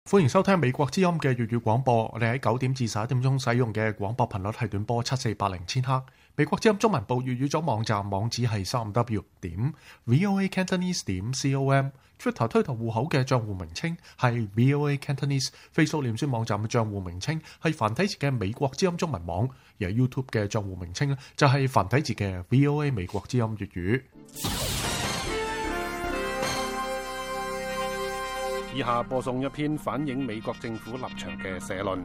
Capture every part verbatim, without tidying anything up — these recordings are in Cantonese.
歡迎收聽美國之音嘅粵語廣播。我哋喺九點至十一點鐘使用嘅廣播頻率係短波七四八零千赫。美國之音中文部粵語組網站網址係三五 w 點 voa cantonese 點 com。Twitter 推特戶口嘅賬戶名稱係 voa cantonese。Facebook 臉書網站嘅賬戶名稱係繁體字嘅美國之音中文網，而係 YouTube 嘅賬戶名稱咧就係繁體字嘅 voa 美國之音粵語。 以下播送一篇反映美國政府立場嘅社論。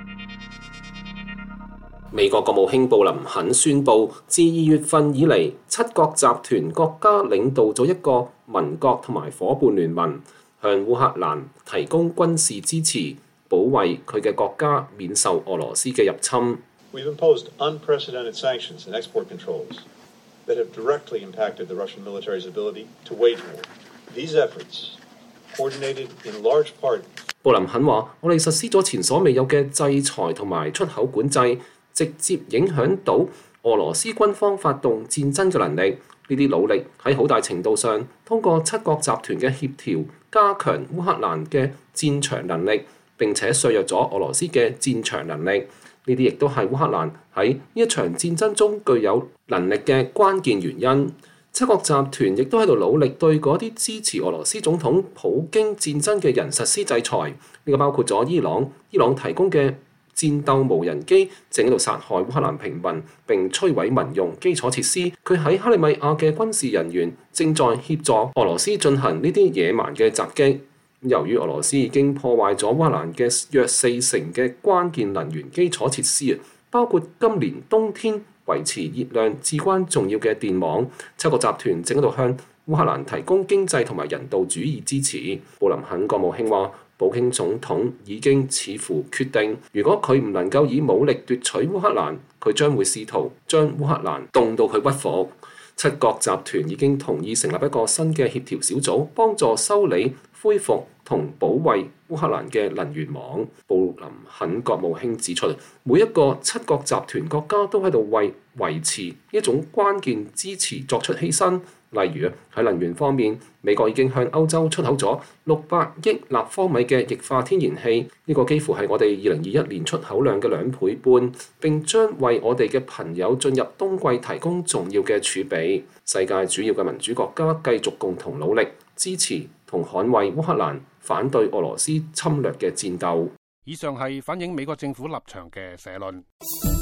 美國國務卿布林肯宣布，自二月份以嚟，七國集團國家領導咗一個盟國同埋夥伴聯盟，向烏克蘭提供軍事支持，保衛佢嘅國家免受俄羅斯嘅入侵。 We've imposed unprecedented sanctions and export controls that have directly impacted the Russian military's ability to wage war. These efforts coordinated in large part. 布林肯話：我哋實施咗前所未有嘅制裁同埋出口管制，直接影響到俄羅斯軍方發動戰爭嘅能力。呢啲努力喺好大程度上通過七國集團嘅協調，加強烏克蘭嘅戰場能力，並且削弱咗俄羅斯嘅戰場能力。呢啲亦都係烏克蘭喺呢一場戰爭中具有能力嘅關鍵原因。七國集團亦都喺度努力對嗰啲支持俄羅斯總統普京戰爭嘅人實施制裁，呢個包括咗伊朗。伊朗提供嘅戰鬥無人機正喺度殺害烏克蘭平民並摧毀民用基礎設施。佢喺克里米亞嘅軍事人員正在協助俄羅斯進行呢啲野蠻嘅襲擊。由於俄羅斯已經破壞咗烏克蘭嘅約四成嘅關鍵能源基礎設施，包括今年冬天維持熱量至關重要嘅電網。七國集團正喺度向烏克蘭提供經濟同埋人道主義支持。布林肯國務卿話，普京總統已經似乎決定，如果佢唔能夠以武力奪取烏克蘭，佢將會試圖將烏克蘭凍到佢屈服。七國集團已經同意成立一個新嘅協調小組，幫助修理、恢復同保衛烏克蘭嘅能源網。布林肯國務卿指出，每一個七國集團國家都喺度為維持一種關鍵支持作出犧牲。例如喺能源方面，美國已經向歐洲出口咗六百億立方米嘅液化天然氣，呢個幾乎係我哋二零二一年出口量嘅兩倍半，並將為我哋嘅朋友進入冬季提供重要嘅儲備。世界主要嘅民主國家繼續共同努力支持同捍衛烏克蘭反對俄羅斯侵略嘅戰鬥。 以上係反映美國政府立場嘅社論。